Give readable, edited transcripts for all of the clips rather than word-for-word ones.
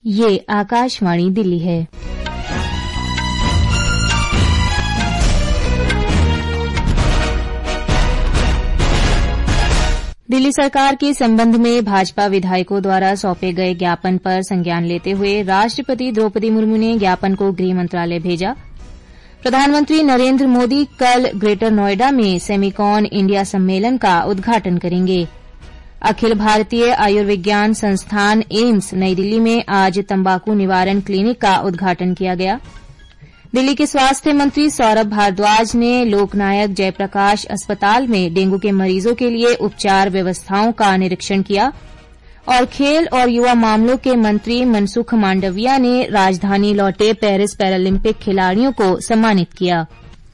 ये आकाशवाणी दिल्ली है। दिल्ली सरकार के संबंध में भाजपा विधायकों द्वारा सौंपे गए ज्ञापन पर संज्ञान लेते हुए राष्ट्रपति द्रौपदी मुर्मू ने ज्ञापन को गृह मंत्रालय भेजा। प्रधानमंत्री नरेंद्र मोदी कल ग्रेटर नोएडा में सेमिकॉन इंडिया सम्मेलन का उद्घाटन करेंगे। अखिल भारतीय आयुर्विज्ञान संस्थान एम्स नई दिल्ली में आज तंबाकू निवारण क्लिनिक का उद्घाटन किया गया। दिल्ली के स्वास्थ्य मंत्री सौरभ भारद्वाज ने लोकनायक जयप्रकाश अस्पताल में डेंगू के मरीजों के लिए उपचार व्यवस्थाओं का निरीक्षण किया। और खेल और युवा मामलों के मंत्री मनसुख मांडविया ने राजधानी लौटे पेरिस पैरालंपिक खिलाड़ियों को सम्मानित किया।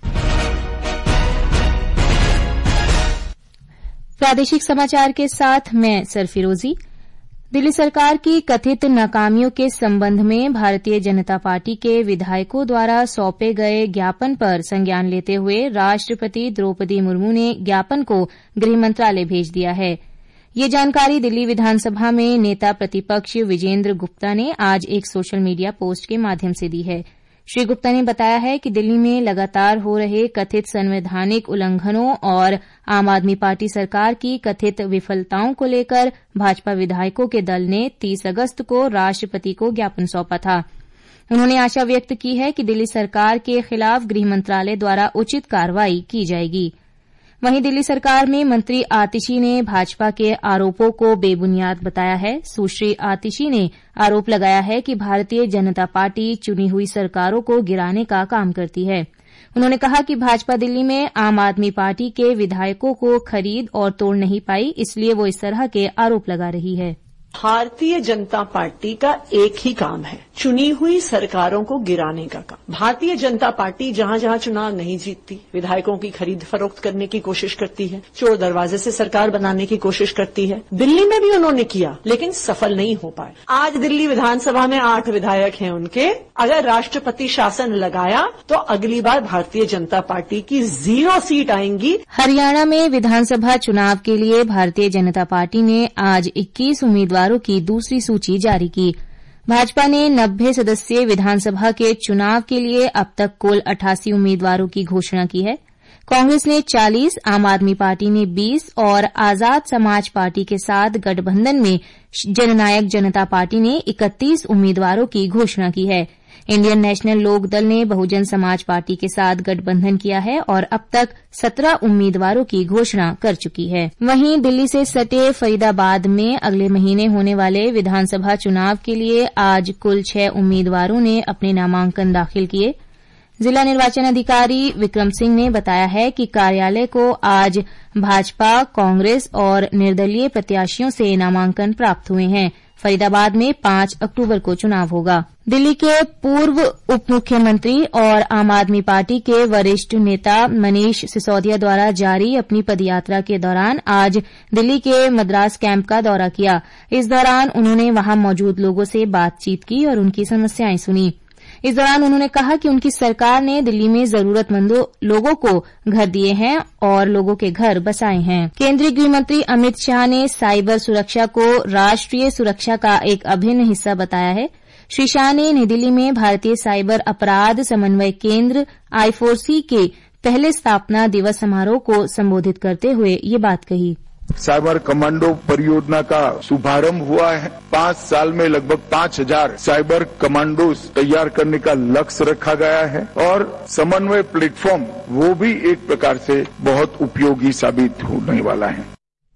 प्रादेशिक समाचार के साथ मैं सरफिरोजी। दिल्ली सरकार की कथित नाकामियों के संबंध में भारतीय जनता पार्टी के विधायकों द्वारा सौंपे गए ज्ञापन पर संज्ञान लेते हुए राष्ट्रपति द्रौपदी मुर्मू ने ज्ञापन को गृह मंत्रालय भेज दिया है। ये जानकारी दिल्ली विधानसभा में नेता प्रतिपक्ष विजेंद्र गुप्ता ने आज एक सोशल मीडिया पोस्ट के माध्यम से दी है। श्री गुप्ता ने बताया है कि दिल्ली में लगातार हो रहे कथित संवैधानिक उल्लंघनों और आम आदमी पार्टी सरकार की कथित विफलताओं को लेकर भाजपा विधायकों के दल ने 30 अगस्त को राष्ट्रपति को ज्ञापन सौंपा था। उन्होंने आशा व्यक्त की है कि दिल्ली सरकार के खिलाफ गृह मंत्रालय द्वारा उचित कार्रवाई की जाएगी। वहीं दिल्ली सरकार में मंत्री आतिशी ने भाजपा के आरोपों को बेबुनियाद बताया है। सुश्री आतिशी ने आरोप लगाया है कि भारतीय जनता पार्टी चुनी हुई सरकारों को गिराने का काम करती है। उन्होंने कहा कि भाजपा दिल्ली में आम आदमी पार्टी के विधायकों को खरीद और तोड़ नहीं पाई, इसलिए वो इस तरह के आरोप लगा रही है। भारतीय जनता पार्टी का एक ही काम है, चुनी हुई सरकारों को गिराने का काम। भारतीय जनता पार्टी जहां जहां चुनाव नहीं जीतती, विधायकों की खरीद फरोख्त करने की कोशिश करती है, चोर दरवाजे से सरकार बनाने की कोशिश करती है। दिल्ली में भी उन्होंने किया, लेकिन सफल नहीं हो पाए। आज दिल्ली विधानसभा में 8 विधायक हैं उनके। अगर राष्ट्रपति शासन लगाया तो अगली बार भारतीय जनता पार्टी की 0 सीट आएंगी। हरियाणा में विधानसभा चुनाव के लिए भारतीय जनता पार्टी ने आज 21 उम्मीदवारों की दूसरी सूची जारी की। भाजपा ने 90 सदस्यीय विधानसभा के चुनाव के लिए अब तक कुल 88 उम्मीदवारों की घोषणा की है। कांग्रेस ने 40, आम आदमी पार्टी ने 20 और आजाद समाज पार्टी के साथ गठबंधन में जननायक जनता पार्टी ने 31 उम्मीदवारों की घोषणा की है। इंडियन नेशनल लोक दल ने बहुजन समाज पार्टी के साथ गठबंधन किया है और अब तक 17 उम्मीदवारों की घोषणा कर चुकी है। वहीं दिल्ली से सटे फरीदाबाद में अगले महीने होने वाले विधानसभा चुनाव के लिए आज कुल 6 उम्मीदवारों ने अपने नामांकन दाखिल किए। जिला निर्वाचन अधिकारी विक्रम सिंह ने बताया है कि कार्यालय को आज भाजपा, कांग्रेस और निर्दलीय प्रत्याशियों से नामांकन प्राप्त हुए हैं। फरीदाबाद में 5 अक्टूबर को चुनाव होगा। दिल्ली के पूर्व उप मुख्यमंत्री और आम आदमी पार्टी के वरिष्ठ नेता मनीष सिसोदिया द्वारा जारी अपनी पदयात्रा के दौरान आज दिल्ली के मद्रास कैंप का दौरा किया। इस दौरान उन्होंने वहां मौजूद लोगों से बातचीत की और उनकी समस्याएं सुनी। इस दौरान उन्होंने कहा कि उनकी सरकार ने दिल्ली में जरूरतमंद लोगों को घर दिए हैं और लोगों के घर बसाए हैं। केंद्रीय गृह मंत्री अमित शाह ने साइबर सुरक्षा को राष्ट्रीय सुरक्षा का एक अभिन्न हिस्सा बताया है। श्री शाह ने नई दिल्ली में भारतीय साइबर अपराध समन्वय केंद्र I4C के पहले स्थापना दिवस समारोह को संबोधित करते हुए ये बात कही। साइबर कमांडो परियोजना का शुभारंभ हुआ है। 5 साल में लगभग 5000 साइबर कमांडो तैयार करने का लक्ष्य रखा गया है और समन्वय प्लेटफॉर्म वो भी एक प्रकार से बहुत उपयोगी साबित होने वाला है।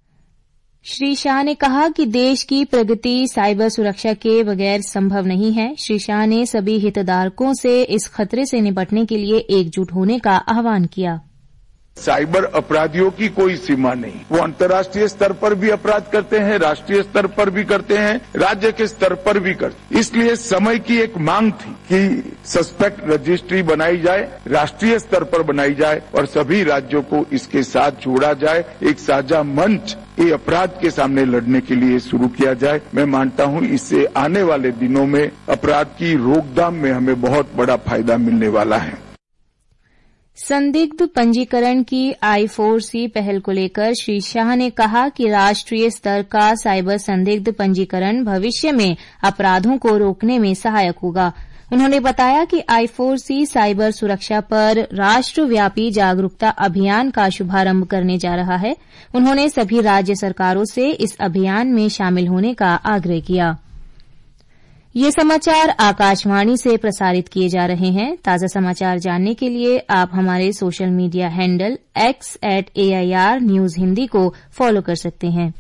श्री शाह ने कहा कि देश की प्रगति साइबर सुरक्षा के बगैर संभव नहीं है। श्री शाह ने सभी हितधारकों से इस खतरे से निपटने के लिए एकजुट होने का आह्वान किया। साइबर अपराधियों की कोई सीमा नहीं, वो अंतर्राष्ट्रीय स्तर पर भी अपराध करते हैं, राष्ट्रीय स्तर पर भी करते हैं, राज्य के स्तर पर भी करते हैं। इसलिए समय की एक मांग थी कि सस्पेक्ट रजिस्ट्री बनाई जाए, राष्ट्रीय स्तर पर बनाई जाए और सभी राज्यों को इसके साथ जोड़ा जाए। एक साझा मंच ये अपराध के सामने लड़ने के लिए शुरू किया जाए। मैं मानता हूं इससे आने वाले दिनों में अपराध की रोकथाम में हमें बहुत बड़ा फायदा मिलने वाला है। संदिग्ध पंजीकरण की I4C पहल को लेकर श्री शाह ने कहा कि राष्ट्रीय स्तर का साइबर संदिग्ध पंजीकरण भविष्य में अपराधों को रोकने में सहायक होगा। उन्होंने बताया कि I4C साइबर सुरक्षा पर राष्ट्रव्यापी जागरूकता अभियान का शुभारंभ करने जा रहा है। उन्होंने सभी राज्य सरकारों से इस अभियान में शामिल होने का आग्रह किया। ये समाचार आकाशवाणी से प्रसारित किए जा रहे हैं। ताजा समाचार जानने के लिए आप हमारे social media handle x@AIR News Hindi को फॉलो कर सकते हैं।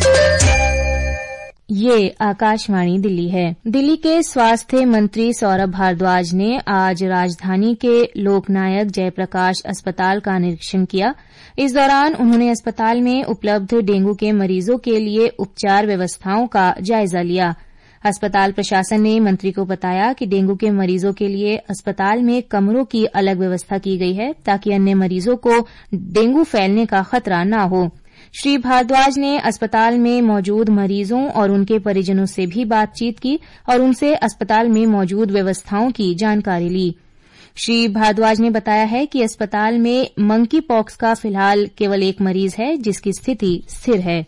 ये आकाशवाणी दिल्ली है। दिल्ली के स्वास्थ्य मंत्री सौरभ भारद्वाज ने आज राजधानी के लोकनायक जयप्रकाश अस्पताल का निरीक्षण किया। इस दौरान उन्होंने अस्पताल में उपलब्ध डेंगू के मरीजों के लिए उपचार व्यवस्थाओं का जायजा लिया। अस्पताल प्रशासन ने मंत्री को बताया कि डेंगू के मरीजों के लिए अस्पताल में कमरों की अलग व्यवस्था की गई है ताकि अन्य मरीजों को डेंगू फैलने का खतरा न हो। श्री भारद्वाज ने अस्पताल में मौजूद मरीजों और उनके परिजनों से भी बातचीत की और उनसे अस्पताल में मौजूद व्यवस्थाओं की जानकारी ली। श्री भारद्वाज ने बताया है कि अस्पताल में मंकी पॉक्स का फिलहाल केवल एक मरीज है जिसकी स्थिति स्थिर है।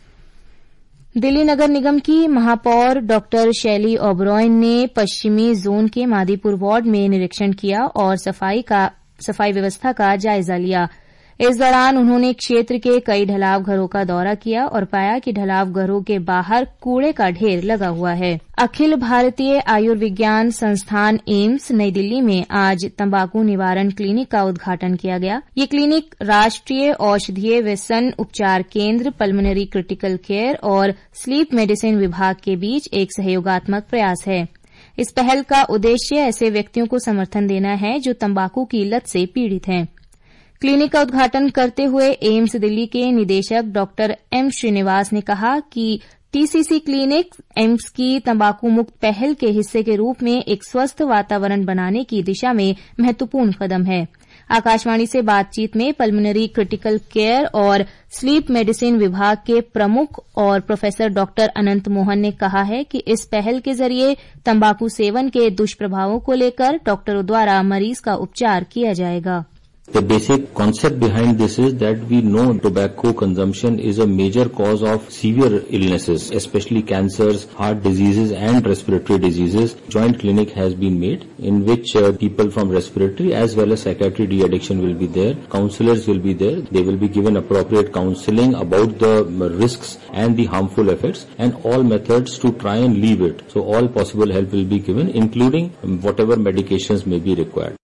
दिल्ली नगर निगम की महापौर डॉ शैली ओबरॉय ने पश्चिमी जोन के मादीपुर वार्ड में निरीक्षण किया और सफाई व्यवस्था का जायजा लिया। इस दौरान उन्होंने क्षेत्र के कई ढलाव घरों का दौरा किया और पाया कि ढलाव घरों के बाहर कूड़े का ढेर लगा हुआ है। अखिल भारतीय आयुर्विज्ञान संस्थान एम्स नई दिल्ली में आज तंबाकू निवारण क्लिनिक का उद्घाटन किया गया। ये क्लिनिक राष्ट्रीय औषधीय व्यसन उपचार केंद्र, पल्मोनरी क्रिटिकल केयर और स्लीप मेडिसिन विभाग के बीच एक सहयोगात्मक प्रयास है। इस पहल का उद्देश्य ऐसे व्यक्तियों को समर्थन देना है जो तंबाकू की लत से पीड़ित हैं। क्लिनिक का उद्घाटन करते हुए एम्स दिल्ली के निदेशक डॉ एम श्रीनिवास ने कहा कि टीसीसी क्लिनिक एम्स की तंबाकू मुक्त पहल के हिस्से के रूप में एक स्वस्थ वातावरण बनाने की दिशा में महत्वपूर्ण कदम है। आकाशवाणी से बातचीत में पल्मोनरी क्रिटिकल केयर और स्लीप मेडिसिन विभाग के प्रमुख और प्रोफेसर डॉ अनंत मोहन ने कहा है कि इस पहल के जरिए तंबाकू सेवन के दुष्प्रभावों को लेकर डॉक्टरों द्वारा मरीज का उपचार किया जाएगा। The basic concept behind this is that we know tobacco consumption is a major cause of severe illnesses, especially cancers, heart diseases and respiratory diseases. Joint clinic has been made in which people from respiratory as well as psychiatry de-addiction will be there. Counselors will be there. They will be given appropriate counseling about the risks and the harmful effects and all methods to try and leave it. So all possible help will be given, including whatever medications may be required.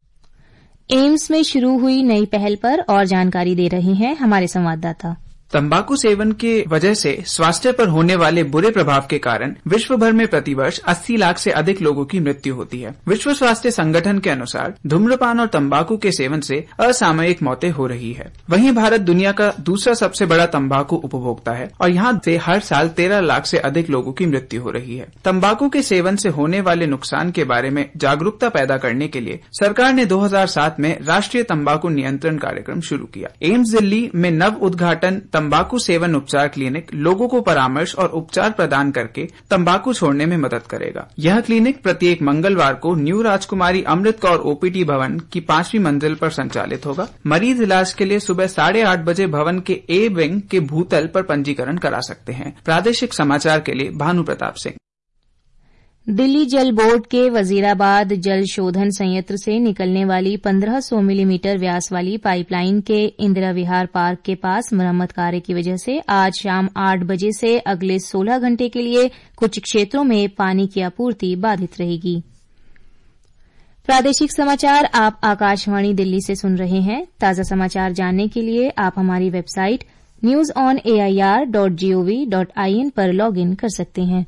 AIIMS में शुरू हुई नई पहल पर और जानकारी दे रहे हैं हमारे संवाददाता। तंबाकू सेवन के वजह से स्वास्थ्य पर होने वाले बुरे प्रभाव के कारण विश्व भर में प्रतिवर्ष 80 लाख से अधिक लोगों की मृत्यु होती है। विश्व स्वास्थ्य संगठन के अनुसार धूम्रपान और तंबाकू के सेवन से असामयिक मौतें हो रही है। वहीं भारत दुनिया का दूसरा सबसे बड़ा तंबाकू उपभोक्ता है और यहाँ से हर साल 13 लाख से अधिक लोगों की मृत्यु हो रही है। तंबाकू के सेवन से होने वाले नुकसान के बारे में जागरूकता पैदा करने के लिए सरकार ने 2007 में राष्ट्रीय तंबाकू नियंत्रण कार्यक्रम शुरू किया। एम्स दिल्ली में नव उद्घाटन तंबाकू सेवन उपचार क्लिनिक लोगों को परामर्श और उपचार प्रदान करके तंबाकू छोड़ने में मदद करेगा। यह क्लिनिक प्रत्येक मंगलवार को न्यू राजकुमारी अमृत कौर ओपीडी भवन की 5वीं मंजिल पर संचालित होगा। मरीज इलाज के लिए सुबह 8:30 बजे भवन के ए विंग के भूतल पर पंजीकरण करा सकते हैं। प्रादेशिक समाचार के लिए भानु प्रताप सिंह। दिल्ली जल बोर्ड के वजीराबाद जल शोधन संयंत्र से निकलने वाली 1500 मिलीमीटर व्यास वाली पाइपलाइन के इंदिरा विहार पार्क के पास मरम्मत कार्य की वजह से आज शाम 8 बजे से अगले 16 घंटे के लिए कुछ क्षेत्रों में पानी की आपूर्ति बाधित रहेगी। प्रादेशिक समाचार आप आकाशवाणी दिल्ली से सुन रहे हैं। ताजा समाचार जानने के लिए आप हमारी वेबसाइट newsonair.gov.in पर लॉगिन कर सकते हैं।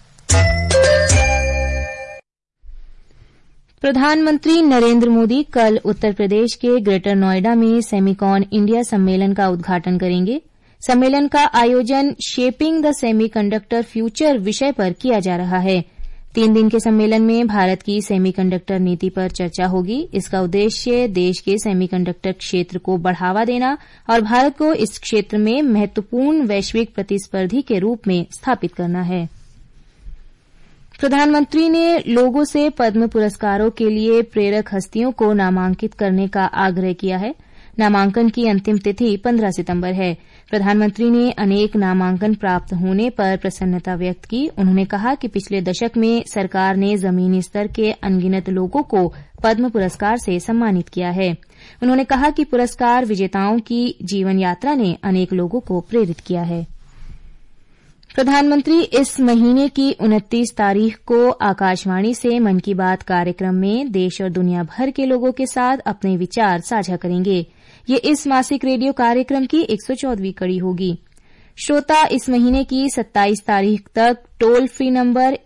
प्रधानमंत्री नरेंद्र मोदी कल उत्तर प्रदेश के ग्रेटर नोएडा में सेमिकॉन इंडिया सम्मेलन का उद्घाटन करेंगे। सम्मेलन का आयोजन शेपिंग द सेमीकंडक्टर फ्यूचर विषय पर किया जा रहा है। 3 दिन के सम्मेलन में भारत की सेमीकंडक्टर नीति पर चर्चा होगी। इसका उद्देश्य देश के सेमीकंडक्टर क्षेत्र को बढ़ावा देना और भारत को इस क्षेत्र में महत्वपूर्ण वैश्विक प्रतिस्पर्धी के रूप में स्थापित करना है। प्रधानमंत्री ने लोगों से पद्म पुरस्कारों के लिए प्रेरक हस्तियों को नामांकित करने का आग्रह किया है। नामांकन की अंतिम तिथि 15 सितंबर है। प्रधानमंत्री ने अनेक नामांकन प्राप्त होने पर प्रसन्नता व्यक्त की। उन्होंने कहा कि पिछले दशक में सरकार ने जमीनी स्तर के अनगिनत लोगों को पद्म पुरस्कार से सम्मानित किया है। उन्होंने कहा कि पुरस्कार विजेताओं की जीवन यात्रा ने अनेक लोगों को प्रेरित किया है। प्रधानमंत्री इस महीने की 29 तारीख को आकाशवाणी से मन की बात कार्यक्रम में देश और दुनिया भर के लोगों के साथ अपने विचार साझा करेंगे। ये इस मासिक रेडियो कार्यक्रम की 114वीं कड़ी होगी। श्रोता इस महीने की 27 तारीख तक टोल फ्री नंबर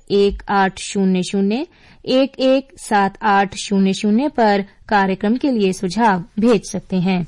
1800-117800 पर कार्यक्रम के लिए सुझाव भेज सकते हैं।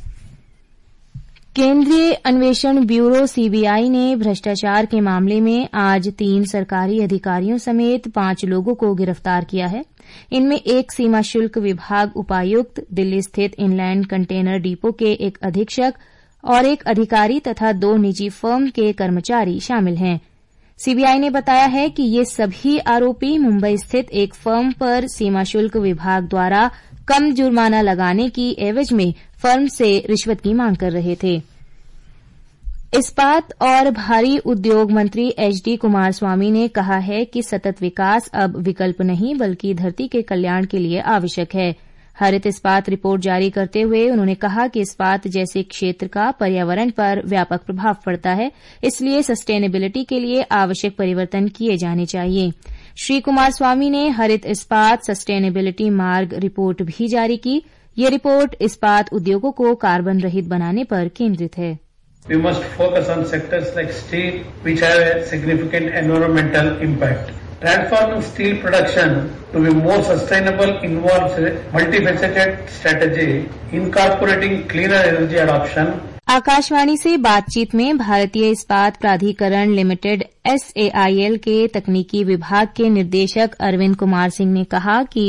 केंद्रीय अन्वेषण ब्यूरो सीबीआई ने भ्रष्टाचार के मामले में आज 3 सरकारी अधिकारियों समेत 5 लोगों को गिरफ्तार किया है। इनमें एक सीमा शुल्क विभाग उपायुक्त, दिल्ली स्थित इनलैंड कंटेनर डिपो के एक अधीक्षक और एक अधिकारी तथा 2 निजी फर्म के कर्मचारी शामिल हैं। सीबीआई ने बताया है कि ये सभी आरोपी मुंबई स्थित एक फर्म पर सीमा शुल्क विभाग द्वारा कम जुर्माना लगाने की एवज में फर्म से रिश्वत की मांग कर रहे थे। इस्पात और भारी उद्योग मंत्री एचडी कुमारस्वामी ने कहा है कि सतत विकास अब विकल्प नहीं बल्कि धरती के कल्याण के लिए आवश्यक है। हरित इस्पात रिपोर्ट जारी करते हुए उन्होंने कहा कि इस्पात जैसे क्षेत्र का पर्यावरण पर व्यापक प्रभाव पड़ता है, इसलिए सस्टेनेबिलिटी के लिए आवश्यक परिवर्तन किए जाने चाहिए। श्री कुमारस्वामी ने हरित इस्पात सस्टेनेबिलिटी मार्ग रिपोर्ट भी जारी की। ये रिपोर्ट इस्पात उद्योगों को कार्बन रहित बनाने पर केंद्रित है। We must focus on sectors like steel, which have a significant environmental impact. Transforming steel production to be more sustainable involves a multifaceted strategy, incorporating cleaner energy adoption. Akashvani से बातचीत में भारतीय इस्पात प्राधिकरण लिमिटेड SAIL के तकनीकी विभाग के निदेशक अरविंद कुमार सिंह ने कहा कि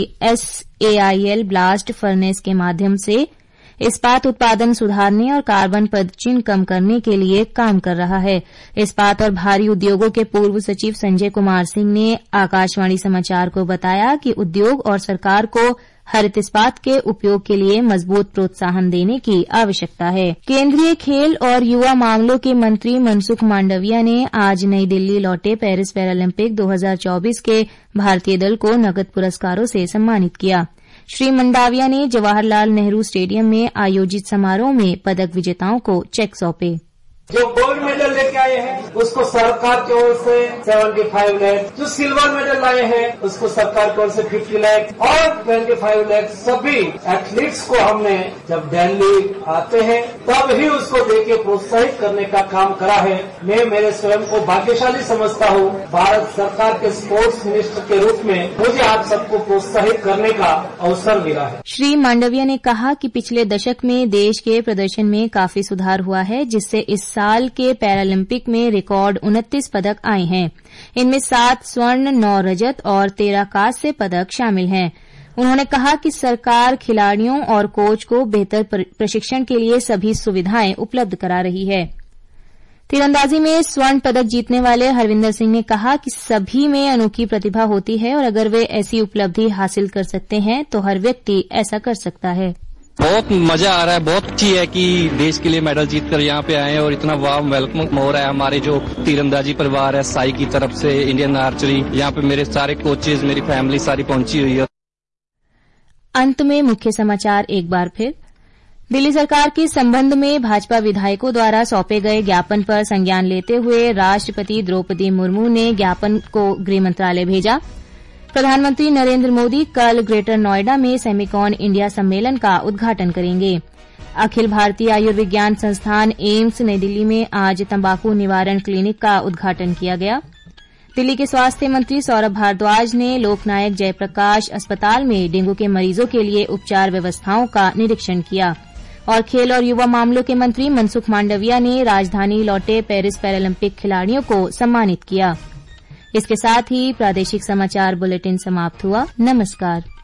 SAIL ब्लास्ट फर्नेस के माध्यम से इस्पात उत्पादन सुधारने और कार्बन पदचिह्न कम करने के लिए काम कर रहा है। इस्पात और भारी उद्योगों के पूर्व सचिव संजय कुमार सिंह ने आकाशवाणी समाचार को बताया कि उद्योग और सरकार को हरित इस्पात के उपयोग के लिए मजबूत प्रोत्साहन देने की आवश्यकता है। केंद्रीय खेल और युवा मामलों के मंत्री मनसुख मांडविया ने आज नई दिल्ली लौटे पेरिस पैरालंपिक 2024 के भारतीय दल को नकद पुरस्कारों से सम्मानित किया। श्री मंडाविया ने जवाहरलाल नेहरू स्टेडियम में आयोजित समारोह में पदक विजेताओं को चेक सौंपे। जो गोल्ड मेडल लेके आए हैं उसको सरकार की ओर से 75 लाख, जो सिल्वर मेडल लाए हैं उसको सरकार की ओर से 50 लाख और 25 लाख सभी एथलीट्स को हमने जब दिल्ली आते हैं तब ही उसको देके प्रोत्साहित करने का काम करा है। मैं मेरे स्वयं को भाग्यशाली समझता हूँ। भारत सरकार के स्पोर्ट्स मिनिस्टर के रूप में मुझे आप सबको प्रोत्साहित करने का अवसर मिला है। श्री मांडविया ने कहा कि पिछले दशक में देश के प्रदर्शन में काफी सुधार हुआ है, जिससे इस साल के पैरालंपिक में रिकॉर्ड 29 पदक आए हैं। इनमें 7 स्वर्ण, 9 रजत और 13 कांस्य पदक शामिल हैं। उन्होंने कहा कि सरकार खिलाड़ियों और कोच को बेहतर प्रशिक्षण के लिए सभी सुविधाएं उपलब्ध करा रही है। तीरंदाजी में स्वर्ण पदक जीतने वाले हरविंदर सिंह ने कहा कि सभी में अनोखी प्रतिभा होती है और अगर वे ऐसी उपलब्धि हासिल कर सकते हैं तो हर व्यक्ति ऐसा कर सकता है। बहुत मजा आ रहा है, बहुत अच्छी है कि देश के लिए मेडल जीतकर यहाँ पे आए और इतना वार्म वेलकम हो रहा है। हमारे जो तीरंदाजी परिवार है साई की तरफ से, इंडियन आर्चरी, यहाँ पे मेरे सारे कोचेज, मेरी फैमिली सारी पहुंची हुई है। अंत में मुख्य समाचार एक बार फिर। दिल्ली सरकार के संबंध में भाजपा विधायकों द्वारा सौंपे गए ज्ञापन पर संज्ञान लेते हुए राष्ट्रपति द्रौपदी मुर्मू ने ज्ञापन को गृह मंत्रालय भेजा। प्रधानमंत्री नरेंद्र मोदी कल ग्रेटर नोएडा में सेमिकॉन इंडिया सम्मेलन का उद्घाटन करेंगे। अखिल भारतीय आयुर्विज्ञान संस्थान एम्स नई दिल्ली में आज तंबाकू निवारण क्लिनिक का उद्घाटन किया गया। दिल्ली के स्वास्थ्य मंत्री सौरभ भारद्वाज ने लोकनायक जयप्रकाश अस्पताल में डेंगू के मरीजों के लिए उपचार व्यवस्थाओं का निरीक्षण किया। और खेल और युवा मामलों के मंत्री मनसुख मांडविया ने राजधानी लौटे पेरिस पैरालंपिक खिलाड़ियों को सम्मानित किया। इसके साथ ही प्रादेशिक समाचार बुलेटिन समाप्त हुआ। नमस्कार।